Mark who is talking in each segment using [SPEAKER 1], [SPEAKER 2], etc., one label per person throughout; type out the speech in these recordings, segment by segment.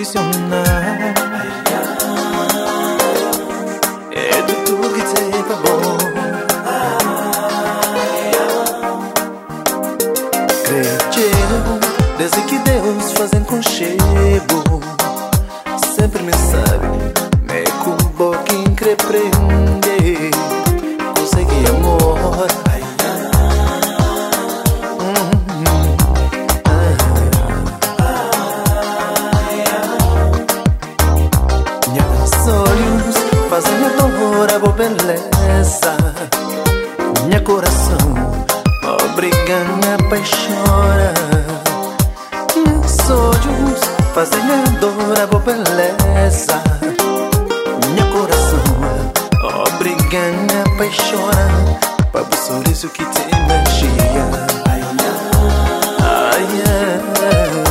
[SPEAKER 1] incondicional. É tudo que tem pra bom. Creio, desde que Deus faz conchego, sempre me sabe, me cubo quem crê prende, consegue amor. Olhos fazem adorável beleza. Minha coração obriga a apaixonar. Meus olhos fazem adorável beleza. Minha coração obriga a apaixonar. Para o sorriso que tem magia. Ai, ai.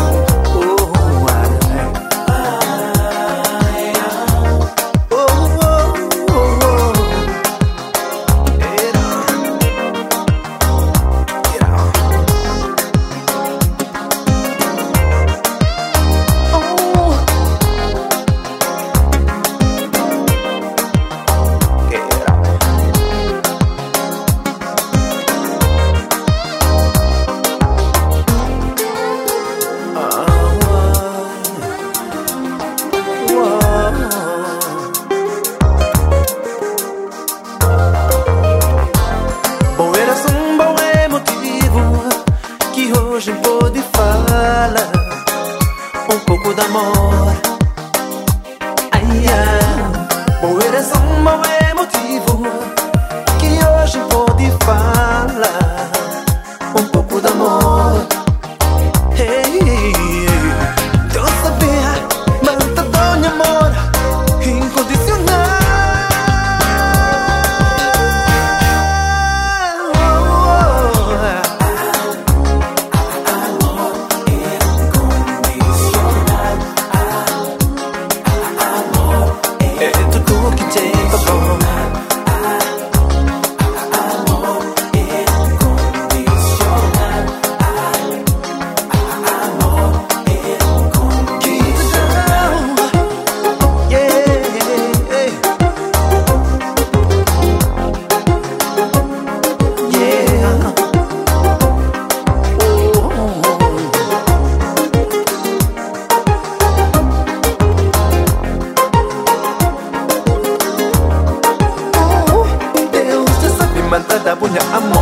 [SPEAKER 1] Hoje pode falar um pouco de amor. Ai, ai. Bom, era só um mau motivo que hoje pode falar um pouco de amor. Hey, eu sabia, manta do amor incondicional. Mantada punya amor.